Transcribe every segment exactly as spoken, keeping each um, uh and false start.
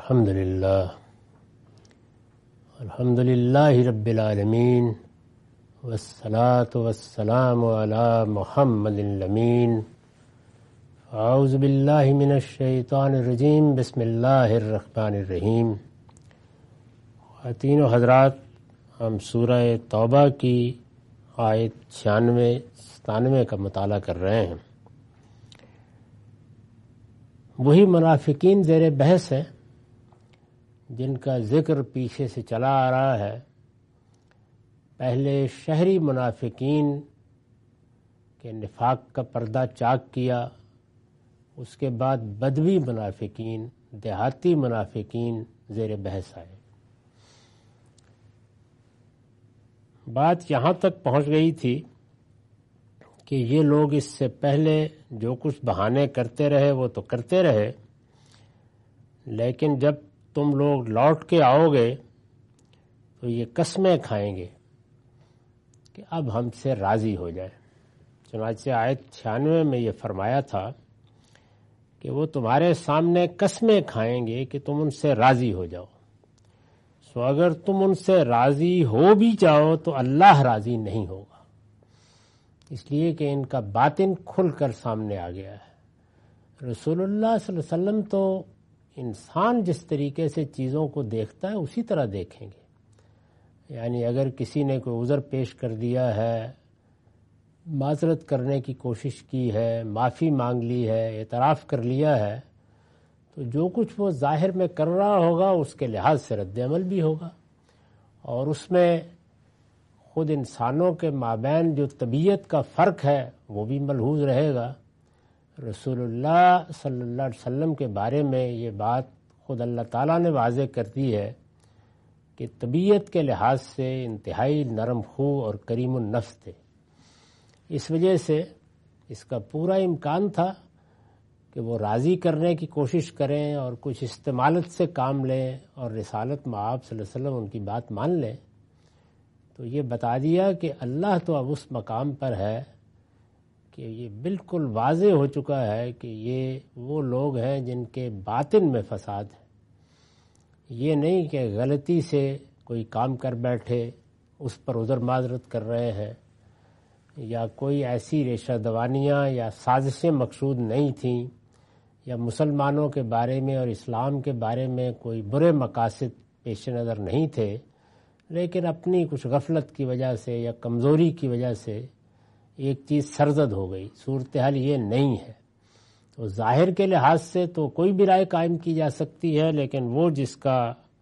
الحمد للہ الحمد للہ رب العالمین والصلاة والسلام علی محمد الامین اعوذ باللہ من الشیطان الرجیم بسم اللہ الرحمن الرحیم۔ خواتین و حضرات، ہم سورہ توبہ کی آیت چھیانوے ستانوے کا مطالعہ کر رہے ہیں۔ وہی منافقین زیر بحث ہیں جن کا ذکر پیچھے سے چلا آ رہا ہے۔ پہلے شہری منافقین کے نفاق کا پردہ چاک کیا، اس کے بعد بدوی منافقین، دیہاتی منافقین زیر بحث آئے۔ بات یہاں تک پہنچ گئی تھی کہ یہ لوگ اس سے پہلے جو کچھ بہانے کرتے رہے وہ تو کرتے رہے، لیکن جب تم لوگ لوٹ کے آؤ گے تو یہ قسمیں کھائیں گے کہ اب ہم سے راضی ہو جائے۔ چنانچہ آیت چھیانوے میں یہ فرمایا تھا کہ وہ تمہارے سامنے قسمیں کھائیں گے کہ تم ان سے راضی ہو جاؤ۔ سو اگر تم ان سے راضی ہو بھی جاؤ تو اللہ راضی نہیں ہوگا، اس لیے کہ ان کا باطن کھل کر سامنے آ گیا ہے۔ رسول اللہ صلی اللہ علیہ وسلم تو انسان جس طریقے سے چیزوں کو دیکھتا ہے اسی طرح دیکھیں گے۔ یعنی اگر کسی نے کوئی عذر پیش کر دیا ہے، معذرت کرنے کی کوشش کی ہے، معافی مانگ لی ہے، اعتراف کر لیا ہے، تو جو کچھ وہ ظاہر میں کر رہا ہوگا اس کے لحاظ سے رد عمل بھی ہوگا، اور اس میں خود انسانوں کے مابین جو طبیعت کا فرق ہے وہ بھی ملحوظ رہے گا۔ رسول اللہ صلی اللہ علیہ وسلم کے بارے میں یہ بات خود اللہ تعالیٰ نے واضح کر دی ہے کہ طبیعت کے لحاظ سے انتہائی نرم خو اور کریم النفس تھے۔ اس وجہ سے اس کا پورا امکان تھا کہ وہ راضی کرنے کی کوشش کریں اور کچھ استعمالت سے کام لیں اور رسالت مآب صلی اللہ علیہ وسلم ان کی بات مان لیں۔ تو یہ بتا دیا کہ اللہ تو اب اس مقام پر ہے کہ یہ بالکل واضح ہو چکا ہے کہ یہ وہ لوگ ہیں جن کے باطن میں فساد ہے۔ یہ نہیں کہ غلطی سے کوئی کام کر بیٹھے اس پر عذر معذرت کر رہے ہیں، یا کوئی ایسی ریشہ دوانیاں یا سازشیں مقصود نہیں تھیں، یا مسلمانوں کے بارے میں اور اسلام کے بارے میں کوئی برے مقاصد پیش نظر نہیں تھے، لیکن اپنی کچھ غفلت کی وجہ سے یا کمزوری کی وجہ سے ایک چیز سرزد ہو گئی۔ صورتحال یہ نہیں ہے۔ تو ظاہر کے لحاظ سے تو کوئی بھی رائے قائم کی جا سکتی ہے، لیکن وہ جس کا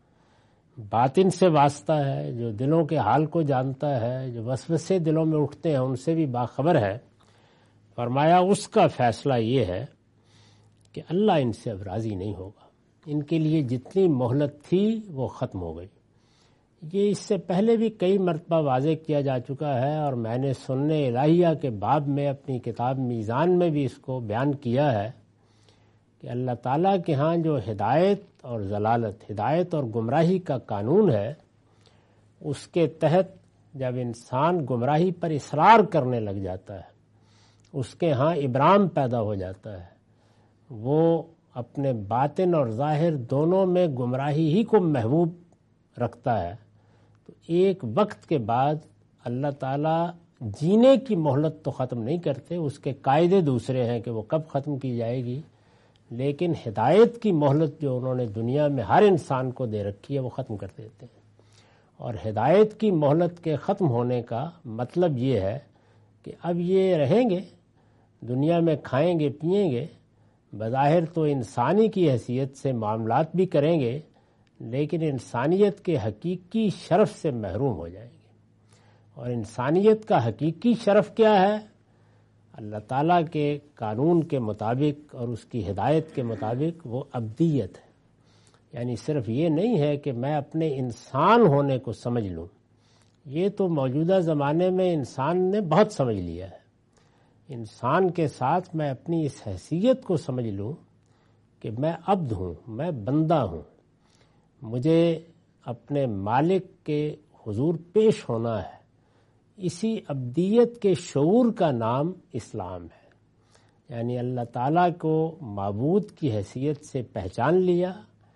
باطن سے واسطہ ہے، جو دلوں کے حال کو جانتا ہے، جو وسوسے دلوں میں اٹھتے ہیں ان سے بھی باخبر ہے، فرمایا اس کا فیصلہ یہ ہے کہ اللہ ان سے اب راضی نہیں ہوگا۔ ان کے لیے جتنی مہلت تھی وہ ختم ہو گئی۔ یہ اس سے پہلے بھی کئی مرتبہ واضح کیا جا چکا ہے، اور میں نے سننے الہیہ کے باب میں اپنی کتاب میزان میں بھی اس کو بیان کیا ہے کہ اللہ تعالیٰ کے ہاں جو ہدایت اور ضلالت، ہدایت اور گمراہی کا قانون ہے، اس کے تحت جب انسان گمراہی پر اصرار کرنے لگ جاتا ہے، اس کے ہاں ابرام پیدا ہو جاتا ہے، وہ اپنے باطن اور ظاہر دونوں میں گمراہی ہی کو محبوب رکھتا ہے، تو ایک وقت کے بعد اللہ تعالیٰ جینے کی مہلت تو ختم نہیں کرتے، اس کے قاعدے دوسرے ہیں کہ وہ کب ختم کی جائے گی، لیکن ہدایت کی مہلت جو انہوں نے دنیا میں ہر انسان کو دے رکھی ہے وہ ختم کر دیتے ہیں۔ اور ہدایت کی مہلت کے ختم ہونے کا مطلب یہ ہے کہ اب یہ رہیں گے دنیا میں، کھائیں گے پئیں گے، بظاہر تو انسانی کی حیثیت سے معاملات بھی کریں گے، لیکن انسانیت کے حقیقی شرف سے محروم ہو جائیں گے۔ اور انسانیت کا حقیقی شرف کیا ہے؟ اللہ تعالیٰ کے قانون کے مطابق اور اس کی ہدایت کے مطابق وہ ابدیت ہے۔ یعنی صرف یہ نہیں ہے کہ میں اپنے انسان ہونے کو سمجھ لوں، یہ تو موجودہ زمانے میں انسان نے بہت سمجھ لیا ہے۔ انسان کے ساتھ میں اپنی اس حیثیت کو سمجھ لوں کہ میں عبد ہوں، میں بندہ ہوں، مجھے اپنے مالک کے حضور پیش ہونا ہے۔ اسی ابدیت کے شعور کا نام اسلام ہے۔ یعنی اللہ تعالیٰ کو معبود کی حیثیت سے پہچان لیا،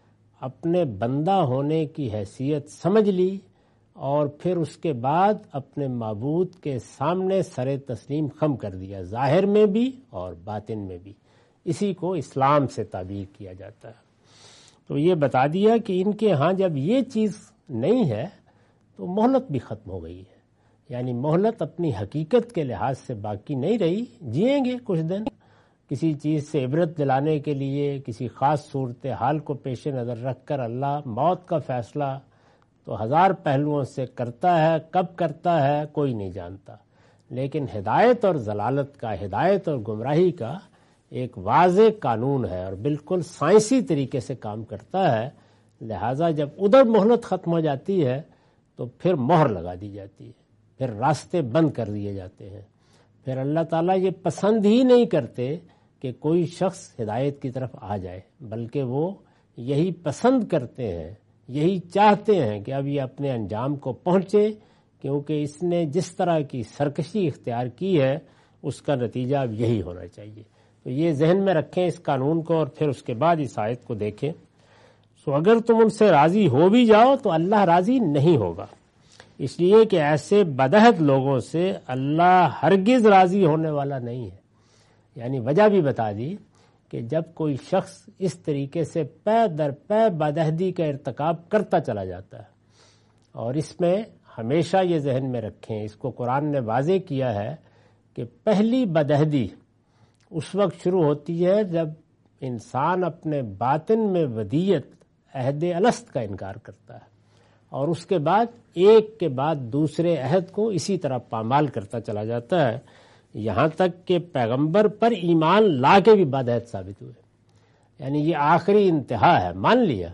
اپنے بندہ ہونے کی حیثیت سمجھ لی اور پھر اس کے بعد اپنے معبود کے سامنے سر تسلیم خم کر دیا، ظاہر میں بھی اور باطن میں بھی۔ اسی کو اسلام سے تعبیر کیا جاتا ہے۔ تو یہ بتا دیا کہ ان کے ہاں جب یہ چیز نہیں ہے تو مہلت بھی ختم ہو گئی ہے، یعنی مہلت اپنی حقیقت کے لحاظ سے باقی نہیں رہی۔ جئیں گے کچھ دن کسی چیز سے عبرت دلانے کے لیے، کسی خاص صورتحال کو پیش نظر رکھ کر اللہ موت کا فیصلہ تو ہزار پہلوؤں سے کرتا ہے، کب کرتا ہے کوئی نہیں جانتا، لیکن ہدایت اور ضلالت کا، ہدایت اور گمراہی کا ایک واضح قانون ہے اور بالکل سائنسی طریقے سے کام کرتا ہے۔ لہٰذا جب ادھر مہلت ختم ہو جاتی ہے تو پھر مہر لگا دی جاتی ہے، پھر راستے بند کر دیے جاتے ہیں۔ پھر اللہ تعالیٰ یہ پسند ہی نہیں کرتے کہ کوئی شخص ہدایت کی طرف آ جائے، بلکہ وہ یہی پسند کرتے ہیں، یہی چاہتے ہیں کہ اب یہ اپنے انجام کو پہنچے، کیونکہ اس نے جس طرح کی سرکشی اختیار کی ہے اس کا نتیجہ اب یہی ہونا چاہیے۔ تو یہ ذہن میں رکھیں اس قانون کو، اور پھر اس کے بعد اس آیت کو دیکھیں۔ سو اگر تم ان سے راضی ہو بھی جاؤ تو اللہ راضی نہیں ہوگا، اس لیے کہ ایسے بدعہد لوگوں سے اللہ ہرگز راضی ہونے والا نہیں ہے۔ یعنی وجہ بھی بتا دی کہ جب کوئی شخص اس طریقے سے پے در پے بدعہدی کا ارتکاب کرتا چلا جاتا ہے، اور اس میں ہمیشہ یہ ذہن میں رکھیں، اس کو قرآن نے واضح کیا ہے کہ پہلی بدعہدی اس وقت شروع ہوتی ہے جب انسان اپنے باطن میں ودیت عہد الست کا انکار کرتا ہے، اور اس کے بعد ایک کے بعد دوسرے عہد کو اسی طرح پامال کرتا چلا جاتا ہے، یہاں تک کہ پیغمبر پر ایمان لا کے بھی بدعہد ثابت ہوئے۔ یعنی یہ آخری انتہا ہے، مان لیا،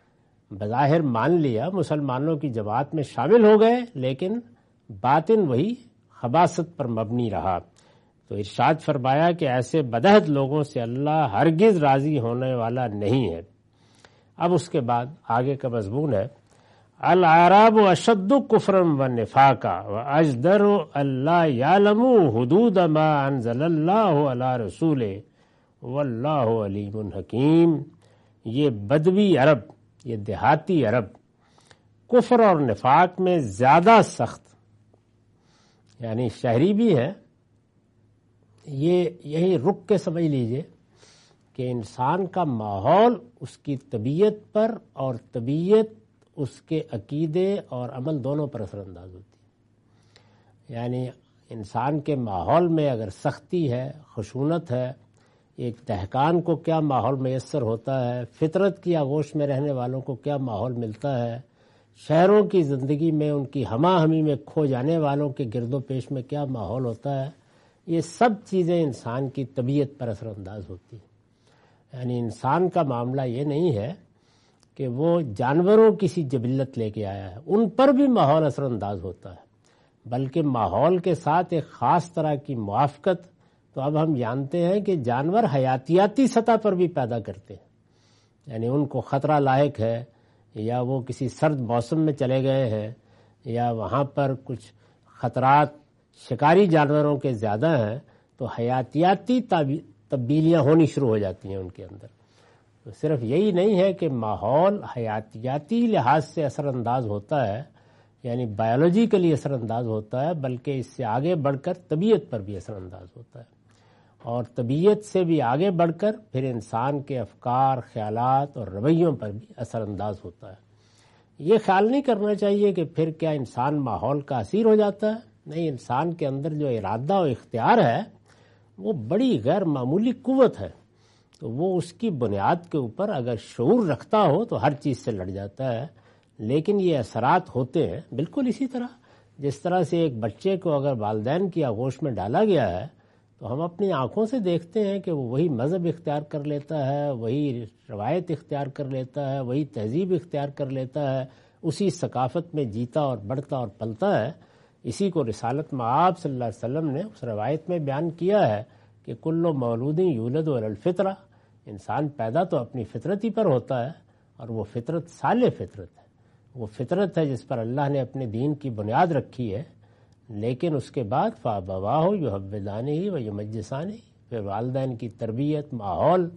بظاہر مان لیا، مسلمانوں کی جماعت میں شامل ہو گئے، لیکن باطن وہی خباثت پر مبنی رہا۔ تو ارشاد فرمایا کہ ایسے بدعہد لوگوں سے اللہ ہرگز راضی ہونے والا نہیں ہے۔ اب اس کے بعد آگے کا مضمون ہے، الاعراب اشد کفرا و نفاقا و اجدر اللہ یعلموا حدود ما انزل اللہ علی رسولہ واللہ علیم حکیم۔ یہ بدوی عرب، یہ دیہاتی عرب کفر اور نفاق میں زیادہ سخت، یعنی شہری بھی ہے، یہ یہی رک کے سمجھ لیجئے کہ انسان کا ماحول اس کی طبیعت پر اور طبیعت اس کے عقیدے اور عمل دونوں پر اثر انداز ہوتی ہے۔ یعنی انسان کے ماحول میں اگر سختی ہے، خشونت ہے، ایک دہقان کو کیا ماحول میسر ہوتا ہے، فطرت کی آغوش میں رہنے والوں کو کیا ماحول ملتا ہے، شہروں کی زندگی میں ان کی ہمہ ہمی میں کھو جانے والوں کے گرد و پیش میں کیا ماحول ہوتا ہے، یہ سب چیزیں انسان کی طبیعت پر اثر انداز ہوتی ہیں۔ یعنی انسان کا معاملہ یہ نہیں ہے کہ وہ جانوروں کسی جبلت لے کے آیا ہے، ان پر بھی ماحول اثر انداز ہوتا ہے، بلکہ ماحول کے ساتھ ایک خاص طرح کی موافقت تو اب ہم جانتے ہیں کہ جانور حیاتیاتی سطح پر بھی پیدا کرتے ہیں۔ یعنی ان کو خطرہ لاحق ہے، یا وہ کسی سرد موسم میں چلے گئے ہیں، یا وہاں پر کچھ خطرات شکاری جانوروں کے زیادہ ہیں، تو حیاتیاتی تبدیلیاں ہونی شروع ہو جاتی ہیں ان کے اندر۔ تو صرف یہی نہیں ہے کہ ماحول حیاتیاتی لحاظ سے اثر انداز ہوتا ہے، یعنی بایولوجیکلی اثر انداز ہوتا ہے، بلکہ اس سے آگے بڑھ کر طبیعت پر بھی اثر انداز ہوتا ہے، اور طبیعت سے بھی آگے بڑھ کر پھر انسان کے افکار، خیالات اور رویوں پر بھی اثر انداز ہوتا ہے۔ یہ خیال نہیں کرنا چاہیے کہ پھر کیا انسان ماحول کا اسیر ہو جاتا ہے، نہیں، انسان کے اندر جو ارادہ و اختیار ہے وہ بڑی غیر معمولی قوت ہے، تو وہ اس کی بنیاد کے اوپر اگر شعور رکھتا ہو تو ہر چیز سے لڑ جاتا ہے، لیکن یہ اثرات ہوتے ہیں بالکل اسی طرح جس طرح سے ایک بچے کو اگر والدین کی آغوش میں ڈالا گیا ہے تو ہم اپنی آنکھوں سے دیکھتے ہیں کہ وہ وہی مذہب اختیار کر لیتا ہے، وہی روایت اختیار کر لیتا ہے، وہی تہذیب اختیار کر لیتا ہے، اسی ثقافت میں جیتا اور بڑھتا اور پلتا ہے۔ اسی کو رسالت مآب صلی اللہ علیہ وسلم نے اس روایت میں بیان کیا ہے کہ کل مولود یولد علی الفطرہ، انسان پیدا تو اپنی فطرت ہی پر ہوتا ہے، اور وہ فطرت صالح فطرت ہے، وہ فطرت ہے جس پر اللہ نے اپنے دین کی بنیاد رکھی ہے، لیکن اس کے بعد فَأَبَوَاهُ يُحَوِّدَانِهِ وَيُمَجِّسَانِهِ، پھر والدین کی تربیت، ماحول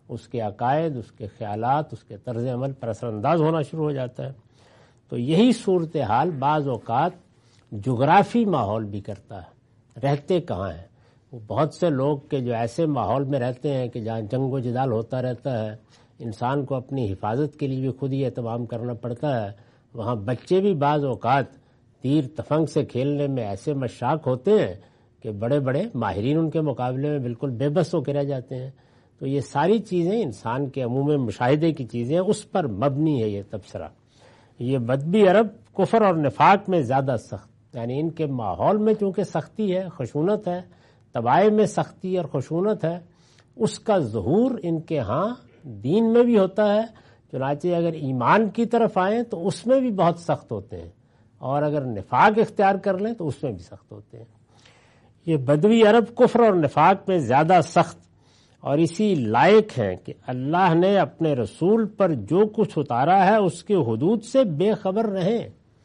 اس کے عقائد، اس کے خیالات، اس کے طرز عمل پر اثر انداز ہونا شروع ہو جاتا ہے۔ تو یہی صورتحال بعض اوقات جغرافی ماحول بھی کرتا ہے، رہتے کہاں ہیں۔ وہ بہت سے لوگ کے جو ایسے ماحول میں رہتے ہیں کہ جہاں جنگ و جدال ہوتا رہتا ہے، انسان کو اپنی حفاظت کے لیے بھی خود ہی اہتمام کرنا پڑتا ہے، وہاں بچے بھی بعض اوقات تیر تفنگ سے کھیلنے میں ایسے مشاق ہوتے ہیں کہ بڑے بڑے ماہرین ان کے مقابلے میں بالکل بے بس ہو کے رہ جاتے ہیں۔ تو یہ ساری چیزیں انسان کے عموم مشاہدے کی چیزیں، اس پر مبنی ہے یہ تبصرہ۔ یہ بدبی عرب کفر اور نفاق میں زیادہ سخت، یعنی ان کے ماحول میں چونکہ سختی ہے، خشونت ہے، طبائع میں سختی اور خشونت ہے، اس کا ظہور ان کے ہاں دین میں بھی ہوتا ہے۔ چنانچہ اگر ایمان کی طرف آئیں تو اس میں بھی بہت سخت ہوتے ہیں، اور اگر نفاق اختیار کر لیں تو اس میں بھی سخت ہوتے ہیں۔ یہ بدوی عرب کفر اور نفاق میں زیادہ سخت اور اسی لائق ہیں کہ اللہ نے اپنے رسول پر جو کچھ اتارا ہے اس کے حدود سے بے خبر رہیں۔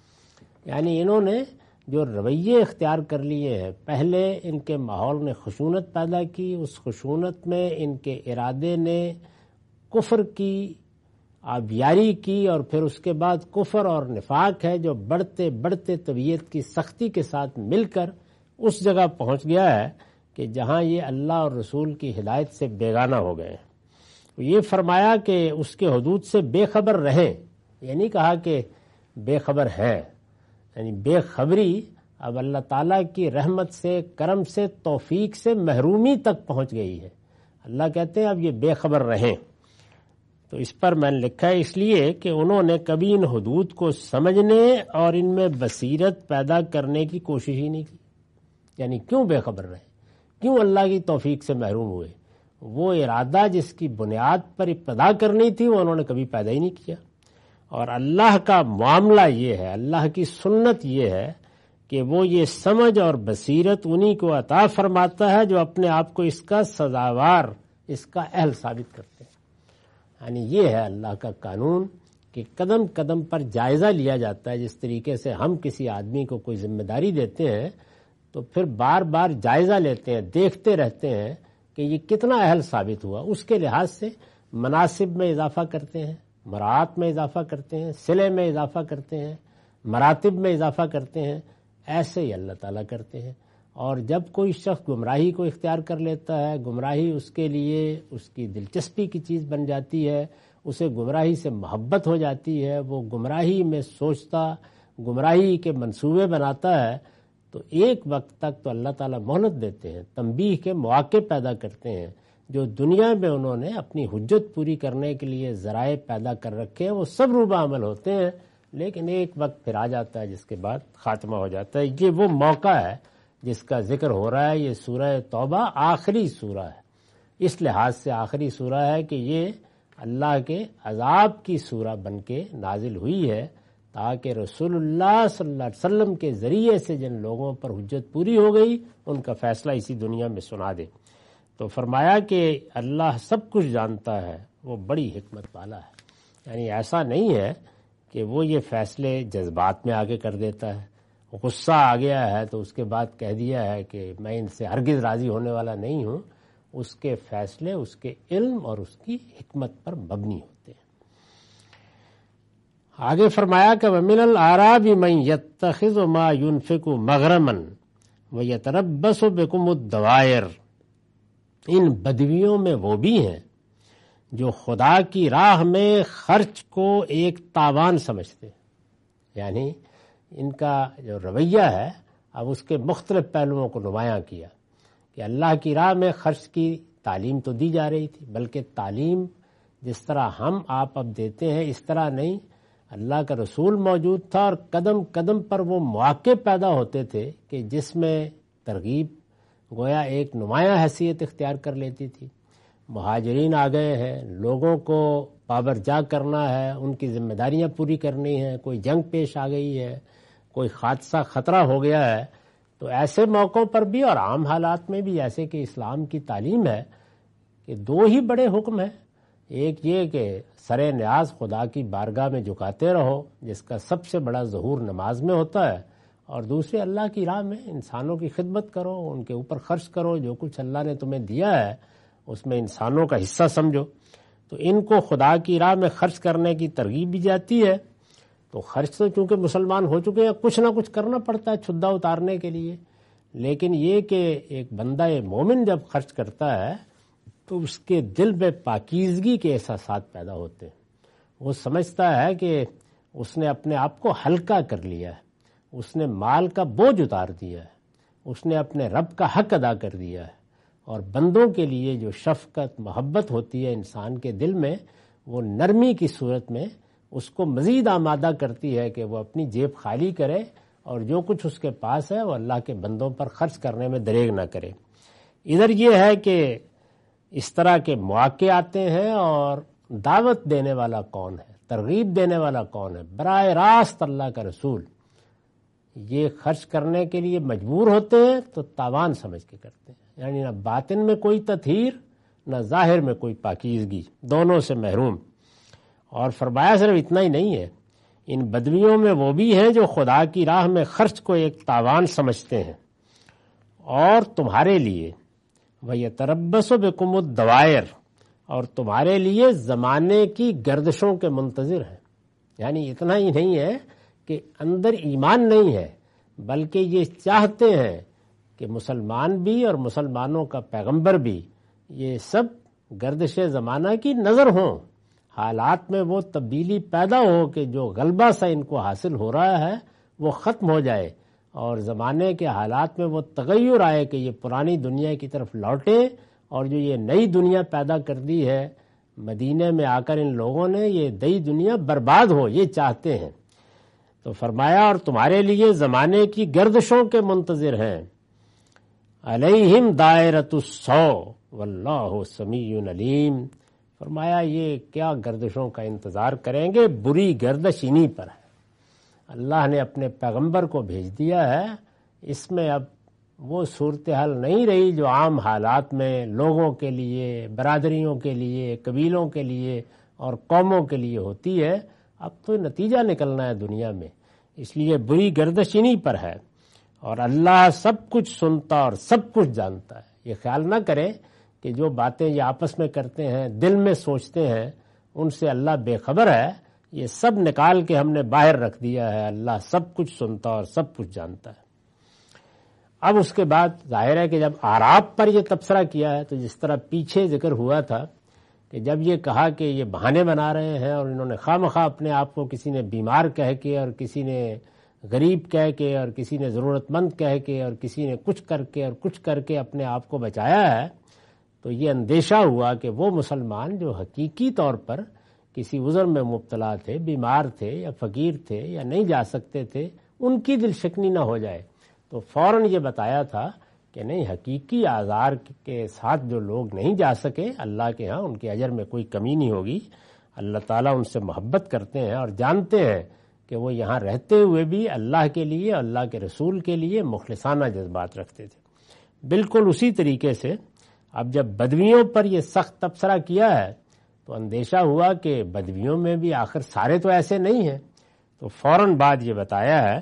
یعنی انہوں نے جو رویے اختیار کر لیے ہیں، پہلے ان کے ماحول نے خشونت پیدا کی، اس خشونت میں ان کے ارادے نے کفر کی آبیاری کی، اور پھر اس کے بعد کفر اور نفاق ہے جو بڑھتے بڑھتے طبیعت کی سختی کے ساتھ مل کر اس جگہ پہنچ گیا ہے کہ جہاں یہ اللہ اور رسول کی ہدایت سے بیگانہ ہو گئے ہیں۔ یہ فرمایا کہ اس کے حدود سے بے خبر رہیں، یہ نہیں کہا کہ بے خبر ہیں، یعنی بے خبری اب اللہ تعالیٰ کی رحمت سے، کرم سے، توفیق سے محرومی تک پہنچ گئی ہے۔ اللہ کہتے ہیں اب یہ بے خبر رہیں۔ تو اس پر میں نے لکھا ہے اس لیے کہ انہوں نے کبھی ان حدود کو سمجھنے اور ان میں بصیرت پیدا کرنے کی کوشش ہی نہیں کی۔ یعنی کیوں بے خبر رہے، کیوں اللہ کی توفیق سے محروم ہوئے؟ وہ ارادہ جس کی بنیاد پر ابتدا کرنی تھی وہ انہوں نے کبھی پیدا ہی نہیں کیا۔ اور اللہ کا معاملہ یہ ہے، اللہ کی سنت یہ ہے کہ وہ یہ سمجھ اور بصیرت انہی کو عطا فرماتا ہے جو اپنے آپ کو اس کا سزاوار، اس کا اہل ثابت کرتے ہیں۔ یعنی یہ ہے اللہ کا قانون کہ قدم قدم پر جائزہ لیا جاتا ہے۔ جس طریقے سے ہم کسی آدمی کو کوئی ذمہ داری دیتے ہیں تو پھر بار بار جائزہ لیتے ہیں، دیکھتے رہتے ہیں کہ یہ کتنا اہل ثابت ہوا، اس کے لحاظ سے مناسب میں اضافہ کرتے ہیں، مراعات میں اضافہ کرتے ہیں، صلے میں اضافہ کرتے ہیں، مراتب میں اضافہ کرتے ہیں۔ ایسے ہی اللہ تعالیٰ کرتے ہیں۔ اور جب کوئی شخص گمراہی کو اختیار کر لیتا ہے، گمراہی اس کے لیے اس کی دلچسپی کی چیز بن جاتی ہے، اسے گمراہی سے محبت ہو جاتی ہے، وہ گمراہی میں سوچتا، گمراہی کے منصوبے بناتا ہے، تو ایک وقت تک تو اللہ تعالیٰ مہلت دیتے ہیں، تنبیہ کے مواقع پیدا کرتے ہیں۔ جو دنیا میں انہوں نے اپنی حجت پوری کرنے کے لیے ذرائع پیدا کر رکھے ہیں وہ سب روبہ عمل ہوتے ہیں، لیکن ایک وقت پھر آ جاتا ہے جس کے بعد خاتمہ ہو جاتا ہے۔ یہ وہ موقع ہے جس کا ذکر ہو رہا ہے۔ یہ سورہ توبہ آخری سورہ ہے، اس لحاظ سے آخری سورہ ہے کہ یہ اللہ کے عذاب کی سورہ بن کے نازل ہوئی ہے، تاکہ رسول اللہ صلی اللہ علیہ وسلم کے ذریعے سے جن لوگوں پر حجت پوری ہو گئی ان کا فیصلہ اسی دنیا میں سنا دے۔ تو فرمایا کہ اللہ سب کچھ جانتا ہے، وہ بڑی حکمت والا ہے۔ یعنی ایسا نہیں ہے کہ وہ یہ فیصلے جذبات میں آگے کر دیتا ہے، غصہ آ گیا ہے تو اس کے بعد کہہ دیا ہے کہ میں ان سے ہرگز راضی ہونے والا نہیں ہوں۔ اس کے فیصلے اس کے علم اور اس کی حکمت پر مبنی ہوتے ہیں۔ آگے فرمایا کہ وَمِنَ الْأَعْرَابِ مَن يَتَّخِذُ مَا يُنْفِقُ مَغْرَمًا وَيَتَرَبَّصُ بِكُمُ الدَّوَائِرَ۔ ان بدویوں میں وہ بھی ہیں جو خدا کی راہ میں خرچ کو ایک تاوان سمجھتے ہیں۔ یعنی ان کا جو رویہ ہے اب اس کے مختلف پہلوؤں کو نمایاں کیا کہ اللہ کی راہ میں خرچ کی تعلیم تو دی جا رہی تھی، بلکہ تعلیم جس طرح ہم آپ اب دیتے ہیں اس طرح نہیں، اللہ کا رسول موجود تھا اور قدم قدم پر وہ مواقع پیدا ہوتے تھے کہ جس میں ترغیب گویا ایک نمایاں حیثیت اختیار کر لیتی تھی۔ مہاجرین آ گئے ہیں، لوگوں کو پابرجا کرنا ہے، ان کی ذمہ داریاں پوری کرنی ہیں، کوئی جنگ پیش آ گئی ہے، کوئی حادثہ خطرہ ہو گیا ہے، تو ایسے موقعوں پر بھی اور عام حالات میں بھی ایسے کہ اسلام کی تعلیم ہے کہ دو ہی بڑے حکم ہیں۔ ایک یہ کہ سر نیاز خدا کی بارگاہ میں جھکاتے رہو، جس کا سب سے بڑا ظہور نماز میں ہوتا ہے، اور دوسرے اللہ کی راہ میں انسانوں کی خدمت کرو، ان کے اوپر خرچ کرو، جو کچھ اللہ نے تمہیں دیا ہے اس میں انسانوں کا حصہ سمجھو. تو ان کو خدا کی راہ میں خرچ کرنے کی ترغیب بھی جاتی ہے. تو خرچ تو چونکہ مسلمان ہو چکے ہیں کچھ نہ کچھ کرنا پڑتا ہے چھدا اتارنے کے لیے، لیکن یہ کہ ایک بندہ مومن جب خرچ کرتا ہے تو اس کے دل میں پاکیزگی کے احساسات پیدا ہوتے ہیں. وہ سمجھتا ہے کہ اس نے اپنے آپ کو ہلکا کر لیا ہے، اس نے مال کا بوجھ اتار دیا ہے، اس نے اپنے رب کا حق ادا کر دیا ہے. اور بندوں کے لیے جو شفقت محبت ہوتی ہے انسان کے دل میں، وہ نرمی کی صورت میں اس کو مزید آمادہ کرتی ہے کہ وہ اپنی جیب خالی کرے اور جو کچھ اس کے پاس ہے وہ اللہ کے بندوں پر خرچ کرنے میں دریغ نہ کرے. ادھر یہ ہے کہ اس طرح کے مواقع آتے ہیں اور دعوت دینے والا کون ہے، ترغیب دینے والا کون ہے؟ براہ راست اللہ کا رسول. یہ خرچ کرنے کے لیے مجبور ہوتے ہیں تو تاوان سمجھ کے کرتے ہیں، یعنی نہ باطن میں کوئی تطہیر نہ ظاہر میں کوئی پاکیزگی، دونوں سے محروم. اور فرمایا صرف اتنا ہی نہیں ہے، ان بدویوں میں وہ بھی ہیں جو خدا کی راہ میں خرچ کو ایک تاوان سمجھتے ہیں اور تمہارے لیے وَيَتَرَبَّصُ بِكُمُ الدَّوَائِرَ، اور تمہارے لیے زمانے کی گردشوں کے منتظر ہیں. یعنی اتنا ہی نہیں ہے کہ اندر ایمان نہیں ہے، بلکہ یہ چاہتے ہیں کہ مسلمان بھی اور مسلمانوں کا پیغمبر بھی یہ سب گردش زمانہ کی نظر ہوں، حالات میں وہ تبدیلی پیدا ہو کہ جو غلبہ سا ان کو حاصل ہو رہا ہے وہ ختم ہو جائے اور زمانے کے حالات میں وہ تغیر آئے کہ یہ پرانی دنیا کی طرف لوٹے اور جو یہ نئی دنیا پیدا کر دی ہے مدینے میں آ کر ان لوگوں نے، یہ نئی دنیا برباد ہو، یہ چاہتے ہیں. تو فرمایا اور تمہارے لیے زمانے کی گردشوں کے منتظر ہیں. علیہم دائرۃ السوء واللہ سمیع علیم. فرمایا یہ کیا گردشوں کا انتظار کریں گے، بری گردش انہی پر ہے. اللہ نے اپنے پیغمبر کو بھیج دیا ہے، اس میں اب وہ صورتحال نہیں رہی جو عام حالات میں لوگوں کے لیے، برادریوں کے لیے، قبیلوں کے لیے اور قوموں کے لیے ہوتی ہے. اب تو نتیجہ نکلنا ہے دنیا میں، اس لیے بری گردش انہی پر ہے. اور اللہ سب کچھ سنتا اور سب کچھ جانتا ہے. یہ خیال نہ کرے کہ جو باتیں یہ آپس میں کرتے ہیں، دل میں سوچتے ہیں، ان سے اللہ بے خبر ہے. یہ سب نکال کے ہم نے باہر رکھ دیا ہے. اللہ سب کچھ سنتا اور سب کچھ جانتا ہے. اب اس کے بعد ظاہر ہے کہ جب اعراب پر یہ تبصرہ کیا ہے تو جس طرح پیچھے ذکر ہوا تھا کہ جب یہ کہا کہ یہ بہانے بنا رہے ہیں اور انہوں نے خواہ مخواہ اپنے آپ کو کسی نے بیمار کہہ کے اور کسی نے غریب کہہ کے اور کسی نے ضرورت مند کہہ کے اور کسی نے کچھ کر کے اور کچھ کر کے اپنے آپ کو بچایا ہے، تو یہ اندیشہ ہوا کہ وہ مسلمان جو حقیقی طور پر کسی عذر میں مبتلا تھے، بیمار تھے یا فقیر تھے یا نہیں جا سکتے تھے، ان کی دل شکنی نہ ہو جائے. تو فوراً یہ بتایا تھا کہ نہیں، حقیقی آزار کے ساتھ جو لوگ نہیں جا سکے اللہ کے ہاں ان کے اجر میں کوئی کمی نہیں ہوگی. اللہ تعالیٰ ان سے محبت کرتے ہیں اور جانتے ہیں کہ وہ یہاں رہتے ہوئے بھی اللہ کے لیے، اللہ کے رسول کے لیے مخلصانہ جذبات رکھتے تھے. بالکل اسی طریقے سے اب جب بدویوں پر یہ سخت تبصرہ کیا ہے تو اندیشہ ہوا کہ بدویوں میں بھی آخر سارے تو ایسے نہیں ہیں. تو فوراً بعد یہ بتایا ہے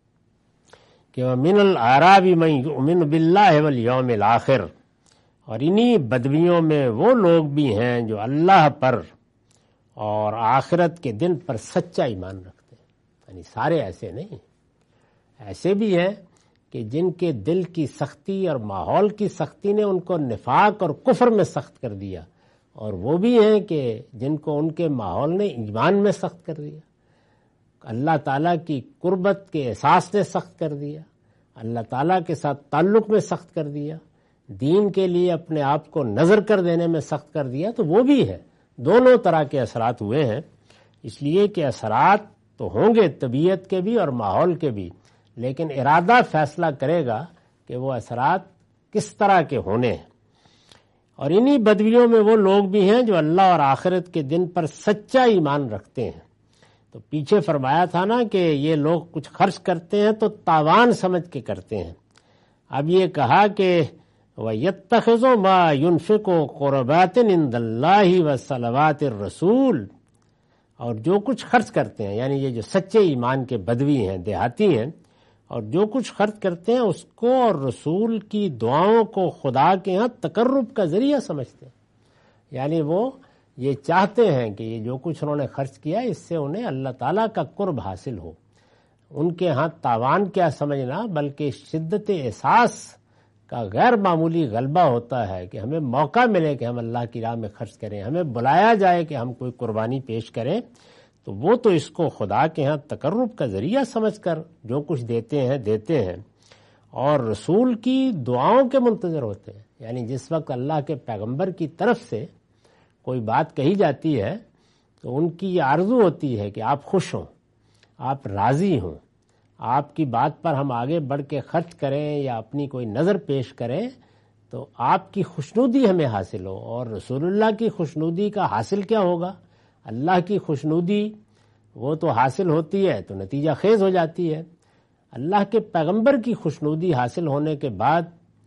کہ وَمِنَ الْأَعْرَابِ مَن يُؤْمِنُ بِاللَّهِ وَالْيَوْمِ الْآخِرِ، اور انہی بدویوں میں وہ لوگ بھی ہیں جو اللہ پر اور آخرت کے دن پر سچا ایمان رکھتے ہیں. یعنی سارے ایسے نہیں، ایسے بھی ہیں کہ جن کے دل کی سختی اور ماحول کی سختی نے ان کو نفاق اور کفر میں سخت کر دیا، اور وہ بھی ہیں کہ جن کو ان کے ماحول نے ایمان میں سخت کر دیا، اللہ تعالیٰ کی قربت کے احساس نے سخت کر دیا، اللہ تعالیٰ کے ساتھ تعلق میں سخت کر دیا، دین کے لیے اپنے آپ کو نظر کر دینے میں سخت کر دیا. تو وہ بھی ہے، دونوں طرح کے اثرات ہوئے ہیں. اس لیے کہ اثرات تو ہوں گے طبیعت کے بھی اور ماحول کے بھی، لیکن ارادہ فیصلہ کرے گا کہ وہ اثرات کس طرح کے ہونے ہیں. اور انہی بدویوں میں وہ لوگ بھی ہیں جو اللہ اور آخرت کے دن پر سچا ایمان رکھتے ہیں. تو پیچھے فرمایا تھا نا کہ یہ لوگ کچھ خرچ کرتے ہیں تو تاوان سمجھ کے کرتے ہیں. اب یہ کہا کہ وَيَتَّخِذُ مَا يُنْفِقُ قُرَبَاتٍ عِنْدَ اللَّهِ وَصَلَوَاتِ الرَّسُولِ، اور جو کچھ خرچ کرتے ہیں، یعنی یہ جو سچے ایمان کے بدوی ہیں، دیہاتی ہیں، اور جو کچھ خرچ کرتے ہیں اس کو اور رسول کی دعاؤں کو خدا کے ہاں تقرب کا ذریعہ سمجھتے ہیں. یعنی وہ یہ چاہتے ہیں کہ یہ جو کچھ انہوں نے خرچ کیا اس سے انہیں اللہ تعالیٰ کا قرب حاصل ہو. ان کے ہاں تاوان کیا سمجھنا بلکہ شدت احساس کا غیر معمولی غلبہ ہوتا ہے کہ ہمیں موقع ملے کہ ہم اللہ کی راہ میں خرچ کریں، ہمیں بلایا جائے کہ ہم کوئی قربانی پیش کریں، تو وہ تو اس کو خدا کے ہاں تقرب کا ذریعہ سمجھ کر جو کچھ دیتے ہیں دیتے ہیں اور رسول کی دعاؤں کے منتظر ہوتے ہیں. یعنی جس وقت اللہ کے پیغمبر کی طرف سے کوئی بات کہی جاتی ہے تو ان کی یہ آرزو ہوتی ہے کہ آپ خوش ہوں، آپ راضی ہوں، آپ کی بات پر ہم آگے بڑھ کے خرچ کریں یا اپنی کوئی نظر پیش کریں تو آپ کی خوشنودی ہمیں حاصل ہو. اور رسول اللہ کی خوشنودی کا حاصل کیا ہوگا؟ اللہ کی خوشنودی وہ تو حاصل ہوتی ہے تو نتیجہ خیز ہو جاتی ہے. اللہ کے پیغمبر کی خوشنودی حاصل ہونے کے بعد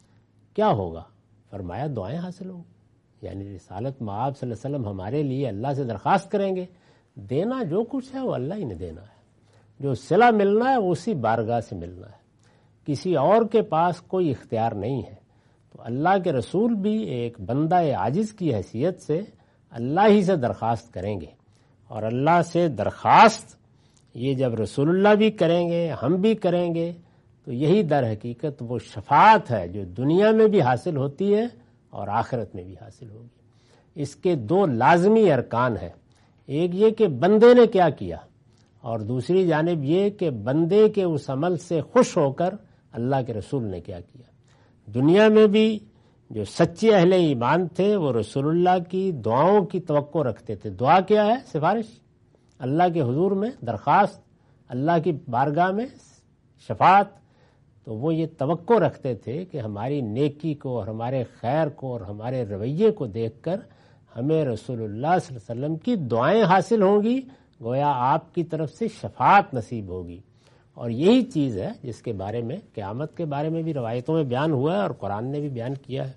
کیا ہوگا؟ فرمایا دعائیں حاصل ہوں. یعنی رسالت مآب صلی اللہ علیہ وسلم ہمارے لیے اللہ سے درخواست کریں گے. دینا جو کچھ ہے وہ اللہ ہی نے دینا ہے. جو صلہ ملنا ہے اسی بارگاہ سے ملنا ہے، کسی اور کے پاس کوئی اختیار نہیں ہے. تو اللہ کے رسول بھی ایک بندہ عاجز کی حیثیت سے اللہ ہی سے درخواست کریں گے. اور اللہ سے درخواست یہ جب رسول اللہ بھی کریں گے ہم بھی کریں گے تو یہی در حقیقت وہ شفاعت ہے جو دنیا میں بھی حاصل ہوتی ہے اور آخرت میں بھی حاصل ہوگی. اس کے دو لازمی ارکان ہیں، ایک یہ کہ بندے نے کیا کیا اور دوسری جانب یہ کہ بندے کے اس عمل سے خوش ہو کر اللہ کے رسول نے کیا کیا. دنیا میں بھی جو سچے اہل ایمان تھے وہ رسول اللہ کی دعاؤں کی توقع رکھتے تھے. دعا کیا ہے؟ سفارش، اللہ کے حضور میں درخواست، اللہ کی بارگاہ میں شفاعت. تو وہ یہ توقع رکھتے تھے کہ ہماری نیکی کو اور ہمارے خیر کو اور ہمارے رویے کو دیکھ کر ہمیں رسول اللہ صلی اللہ علیہ وسلم کی دعائیں حاصل ہوں گی، گویا آپ کی طرف سے شفاعت نصیب ہوگی. اور یہی چیز ہے جس کے بارے میں قیامت کے بارے میں بھی روایتوں میں بیان ہوا ہے اور قرآن نے بھی بیان کیا ہے.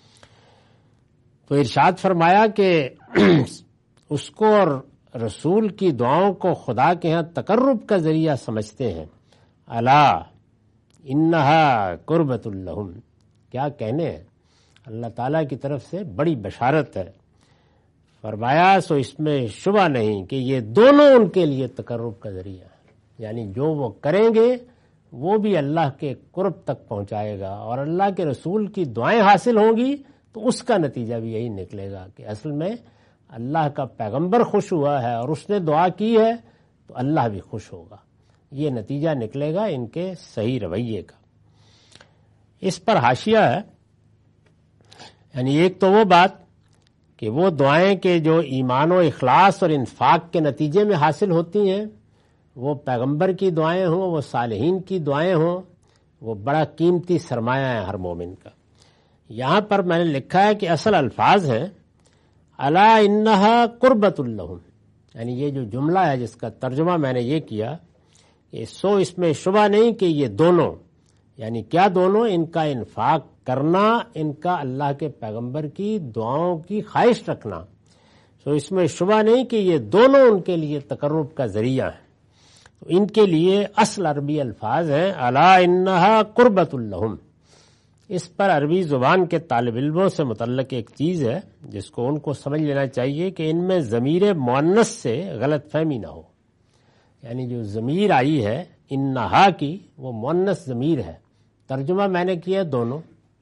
تو ارشاد فرمایا کہ اس کو اور رسول کی دعاؤں کو خدا کے ہاں تقرب کا ذریعہ سمجھتے ہیں. الا انہا قربۃ لہم، کیا کہنے ہیں، اللہ تعالیٰ کی طرف سے بڑی بشارت ہے. فرمایا سو اس میں شبہ نہیں کہ یہ دونوں ان کے لیے تقرب کا ذریعہ ہے. یعنی جو وہ کریں گے وہ بھی اللہ کے قرب تک پہنچائے گا اور اللہ کے رسول کی دعائیں حاصل ہوں گی تو اس کا نتیجہ بھی یہی نکلے گا کہ اصل میں اللہ کا پیغمبر خوش ہوا ہے اور اس نے دعا کی ہے تو اللہ بھی خوش ہوگا. یہ نتیجہ نکلے گا ان کے صحیح رویے کا. اس پر حاشیہ ہے، یعنی ایک تو وہ بات کہ وہ دعائیں کہ جو ایمان و اخلاص اور انفاق کے نتیجے میں حاصل ہوتی ہیں، وہ پیغمبر کی دعائیں ہوں، وہ صالحین کی دعائیں ہوں، وہ بڑا قیمتی سرمایہ ہے ہر مومن کا. یہاں پر میں نے لکھا ہے کہ اصل الفاظ ہیں الا انہا قربۃ لہم، یعنی یہ جو جملہ ہے جس کا ترجمہ میں نے یہ کیا کہ سو اس میں شبہ نہیں کہ یہ دونوں، یعنی کیا دونوں، ان کا انفاق کرنا، ان کا اللہ کے پیغمبر کی دعاؤں کی خواہش رکھنا، سو اس میں شبہ نہیں کہ یہ دونوں ان کے لیے تقرب کا ذریعہ ہے. تو ان کے لیے اصل عربی الفاظ ہیں الا انہا قربۃ لہم. اس پر عربی زبان کے طالب علموں سے متعلق ایک چیز ہے جس کو ان کو سمجھ لینا چاہیے کہ ان میں ضمیر مؤنث سے غلط فہمی نہ ہو. یعنی جو ضمیر آئی ہے انہا کی وہ مؤنث ضمیر ہے. ترجمہ میں نے کیا دونوں.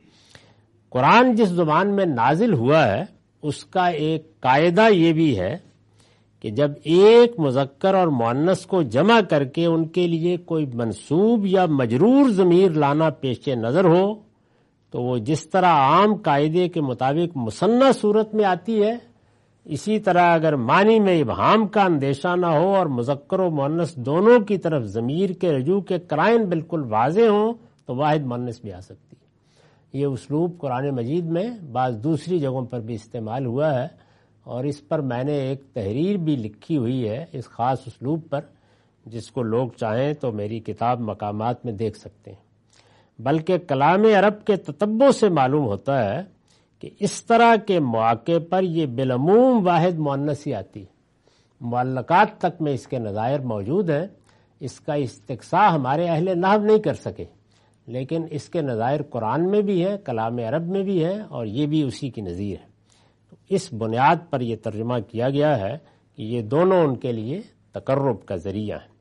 قرآن جس زبان میں نازل ہوا ہے اس کا ایک قاعدہ یہ بھی ہے کہ جب ایک مذکر اور مؤنث کو جمع کر کے ان کے لیے کوئی منصوب یا مجرور ضمیر لانا پیش نظر ہو تو وہ جس طرح عام قاعدے کے مطابق مثنیٰ صورت میں آتی ہے، اسی طرح اگر معنی میں ابہام کا اندیشہ نہ ہو اور مذکر و مؤنث دونوں کی طرف ضمیر کے رجوع کے قرائن بالکل واضح ہوں تو واحد مؤنث بھی آ سکتی ہے. یہ اسلوب قرآن مجید میں بعض دوسری جگہوں پر بھی استعمال ہوا ہے اور اس پر میں نے ایک تحریر بھی لکھی ہوئی ہے اس خاص اسلوب پر، جس کو لوگ چاہیں تو میری کتاب مقامات میں دیکھ سکتے ہیں. بلکہ کلام عرب کے تتبع سے معلوم ہوتا ہے کہ اس طرح کے مواقع پر یہ بالعموم واحد مؤنث ہی آتی ہے. معلقات تک میں اس کے نظائر موجود ہیں. اس کا استقصاء ہمارے اہل نحو نہیں کر سکے، لیکن اس کے نظائر قرآن میں بھی ہے، کلام عرب میں بھی ہے، اور یہ بھی اسی کی نظیر ہے۔ اس بنیاد پر یہ ترجمہ کیا گیا ہے کہ یہ دونوں ان کے لیے تقرب کا ذریعہ ہیں۔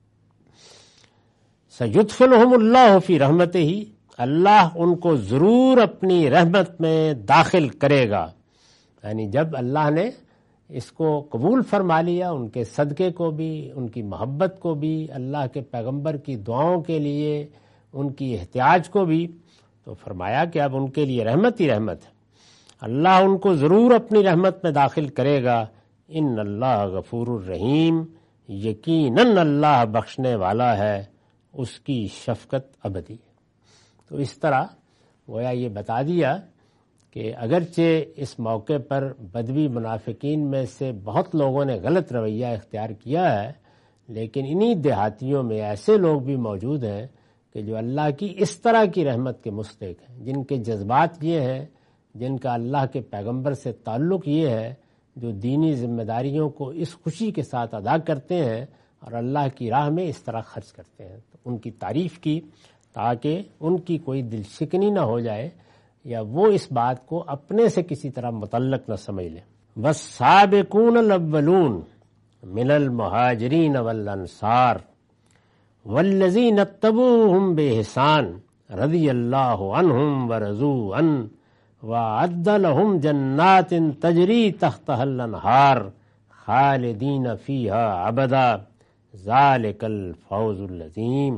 سَيُدْخِلُهُمُ اللَّهُ فِي رَحْمَتِهِ، اللہ ان کو ضرور اپنی رحمت میں داخل کرے گا، یعنی جب اللہ نے اس کو قبول فرما لیا، ان کے صدقے کو بھی، ان کی محبت کو بھی، اللہ کے پیغمبر کی دعاؤں کے لیے ان کی احتیاج کو بھی، تو فرمایا کہ اب ان کے لیے رحمت ہی رحمت ہے، اللہ ان کو ضرور اپنی رحمت میں داخل کرے گا۔ ان اللہ غفور الرحیم، یقیناً اللہ بخشنے والا ہے، اس کی شفقت ابدی ہے۔ تو اس طرح گویا یہ بتا دیا کہ اگرچہ اس موقع پر بدوی منافقین میں سے بہت لوگوں نے غلط رویہ اختیار کیا ہے، لیکن انہی دیہاتیوں میں ایسے لوگ بھی موجود ہیں کہ جو اللہ کی اس طرح کی رحمت کے مستحق ہیں، جن کے جذبات یہ ہیں، جن کا اللہ کے پیغمبر سے تعلق یہ ہے، جو دینی ذمہ داریوں کو اس خوشی کے ساتھ ادا کرتے ہیں اور اللہ کی راہ میں اس طرح خرچ کرتے ہیں۔ تو ان کی تعریف کی تاکہ ان کی کوئی دل شکنی نہ ہو جائے یا وہ اس بات کو اپنے سے کسی طرح متعلق نہ سمجھ لیں۔ والسابقون الاولون من المہاجرین والانصار والذین اتبعوہم بإحسان رضی اللہ عنہم ورضوا عنہ وأعد لهم جنات تجری تحتها الانہار خالدین فیہا ابدا ذالک الفوز العظیم۔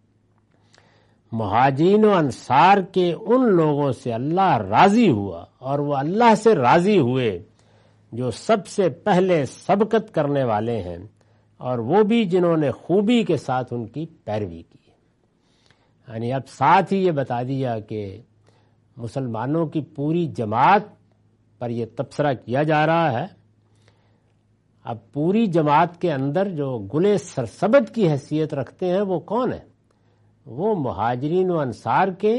مہاجرین و انصار کے ان لوگوں سے اللہ راضی ہوا اور وہ اللہ سے راضی ہوئے جو سب سے پہلے سبقت کرنے والے ہیں، اور وہ بھی جنہوں نے خوبی کے ساتھ ان کی پیروی کی۔ یعنی اب ساتھ ہی یہ بتا دیا کہ مسلمانوں کی پوری جماعت پر یہ تبصرہ کیا جا رہا ہے۔ اب پوری جماعت کے اندر جو گلے سرسبد کی حیثیت رکھتے ہیں وہ کون ہیں؟ وہ مہاجرین و انصار کے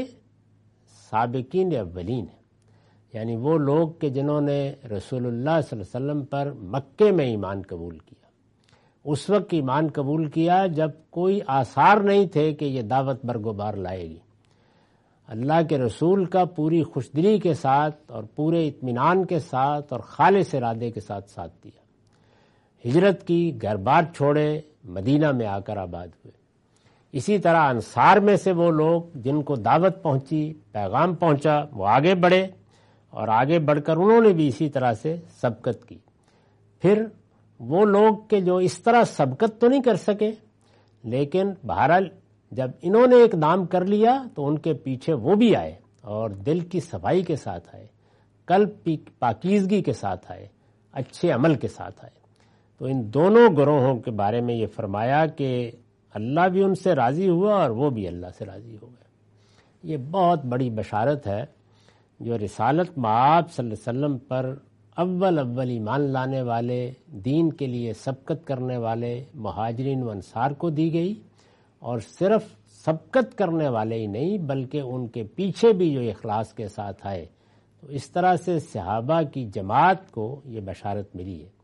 سابقین اولین ہیں، یعنی وہ لوگ کہ جنہوں نے رسول اللہ صلی اللہ علیہ وسلم پر مکے میں ایمان قبول کیا۔ اس وقت ایمان قبول کیا جب کوئی آثار نہیں تھے کہ یہ دعوت برگزار لائے گی۔ اللہ کے رسول کا پوری خوشدلی کے ساتھ اور پورے اطمینان کے ساتھ اور خالص ارادے کے ساتھ ساتھ دیا، ہجرت کی، گھر بار چھوڑے، مدینہ میں آ کر آباد ہوئے۔ اسی طرح انصار میں سے وہ لوگ جن کو دعوت پہنچی، پیغام پہنچا، وہ آگے بڑھے، اور آگے بڑھ کر انہوں نے بھی اسی طرح سے سبقت کی۔ پھر وہ لوگ کہ جو اس طرح سبقت تو نہیں کر سکے، لیکن بہرحال جب انہوں نے ایک نام کر لیا تو ان کے پیچھے وہ بھی آئے اور دل کی صفائی کے ساتھ آئے، قلب کی پاکیزگی کے ساتھ آئے، اچھے عمل کے ساتھ آئے۔ تو ان دونوں گروہوں کے بارے میں یہ فرمایا کہ اللہ بھی ان سے راضی ہوا اور وہ بھی اللہ سے راضی ہو گئے۔ یہ بہت بڑی بشارت ہے جو رسالت مآب صلی اللہ علیہ وسلم پر اول اول ایمان لانے والے، دین کے لیے سبقت کرنے والے مہاجرین و انصار کو دی گئی، اور صرف سبقت کرنے والے ہی نہیں بلکہ ان کے پیچھے بھی جو اخلاص کے ساتھ آئے، تو اس طرح سے صحابہ کی جماعت کو یہ بشارت ملی ہے۔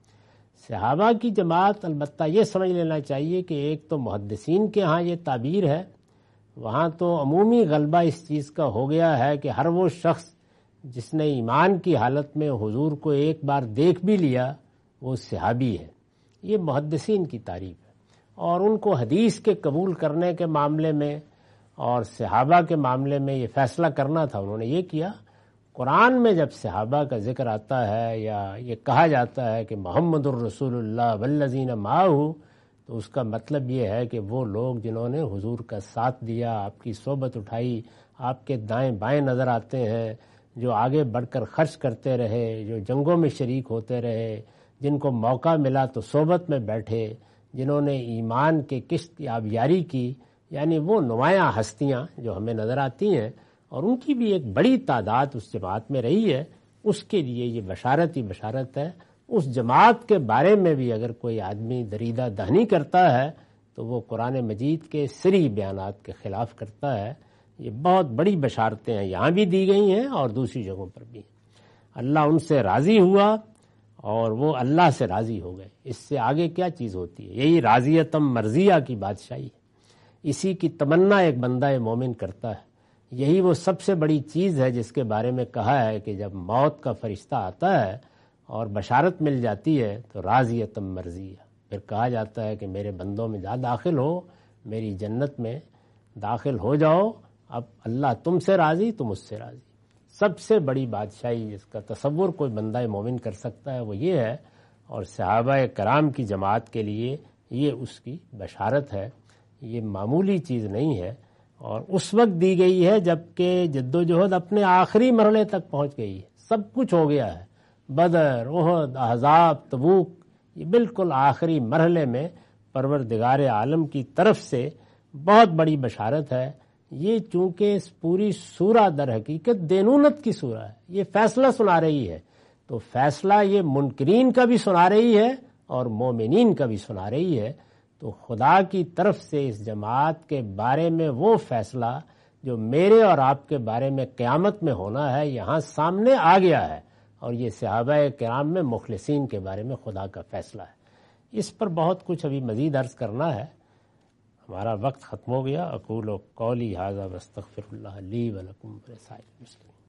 صحابہ کی جماعت البتہ یہ سمجھ لینا چاہیے کہ ایک تو محدثین کے ہاں یہ تعبیر ہے، وہاں تو عمومی غلبہ اس چیز کا ہو گیا ہے کہ ہر وہ شخص جس نے ایمان کی حالت میں حضور کو ایک بار دیکھ بھی لیا وہ صحابی ہے۔ یہ محدثین کی تعریف ہے، اور ان کو حدیث کے قبول کرنے کے معاملے میں اور صحابہ کے معاملے میں یہ فیصلہ کرنا تھا، انہوں نے یہ کیا۔ قرآن میں جب صحابہ کا ذکر آتا ہے یا یہ کہا جاتا ہے کہ محمد الرسول اللہ والذین معہ، تو اس کا مطلب یہ ہے کہ وہ لوگ جنہوں نے حضور کا ساتھ دیا، آپ کی صحبت اٹھائی، آپ کے دائیں بائیں نظر آتے ہیں، جو آگے بڑھ کر خرچ کرتے رہے، جو جنگوں میں شریک ہوتے رہے، جن کو موقع ملا تو صحبت میں بیٹھے، جنہوں نے ایمان کے قسط کی آبیاری کی، یعنی وہ نمایاں ہستیاں جو ہمیں نظر آتی ہیں، اور ان کی بھی ایک بڑی تعداد اس جماعت میں رہی ہے، اس کے لیے یہ بشارت ہی بشارت ہے۔ اس جماعت کے بارے میں بھی اگر کوئی آدمی دریدہ دہنی کرتا ہے تو وہ قرآن مجید کے صریح بیانات کے خلاف کرتا ہے۔ یہ بہت بڑی بشارتیں ہیں، یہاں بھی دی گئی ہیں اور دوسری جگہوں پر بھی۔ اللہ ان سے راضی ہوا اور وہ اللہ سے راضی ہو گئے. اس سے آگے کیا چیز ہوتی ہے؟ یہی راضیتم مرضیہ کی بادشاہی ہے. اسی کی تمنا ایک بندہ مومن کرتا ہے. یہی وہ سب سے بڑی چیز ہے جس کے بارے میں کہا ہے کہ جب موت کا فرشتہ آتا ہے اور بشارت مل جاتی ہے تو راضیتم مرضیہ، پھر کہا جاتا ہے کہ میرے بندوں میں جا داخل ہو، میری جنت میں داخل ہو جاؤ، اب اللہ تم سے راضی، تم اس سے راضی. سب سے بڑی بادشاہی جس کا تصور کوئی بندہ مومن کر سکتا ہے وہ یہ ہے، اور صحابہ کرام کی جماعت کے لیے یہ اس کی بشارت ہے. یہ معمولی چیز نہیں ہے، اور اس وقت دی گئی ہے جب کہ جد و جہد اپنے آخری مرحلے تک پہنچ گئی ہے. سب کچھ ہو گیا ہے، بدر، احد، احزاب، تبوک، یہ بالکل آخری مرحلے میں پروردگار عالم کی طرف سے بہت بڑی بشارت ہے. یہ چونکہ اس پوری سورہ در حقیقت دینونت کی سورہ ہے، یہ فیصلہ سنا رہی ہے، تو فیصلہ یہ منکرین کا بھی سنا رہی ہے اور مومنین کا بھی سنا رہی ہے. تو خدا کی طرف سے اس جماعت کے بارے میں وہ فیصلہ جو میرے اور آپ کے بارے میں قیامت میں ہونا ہے یہاں سامنے آ گیا ہے، اور یہ صحابہ کرام میں مخلصین کے بارے میں خدا کا فیصلہ ہے. اس پر بہت کچھ ابھی مزید عرض کرنا ہے، ہمارا وقت ختم ہو گیا. اقول قولی ھذا واستغفر اللہ لی ولکم ولسائر المسلمین.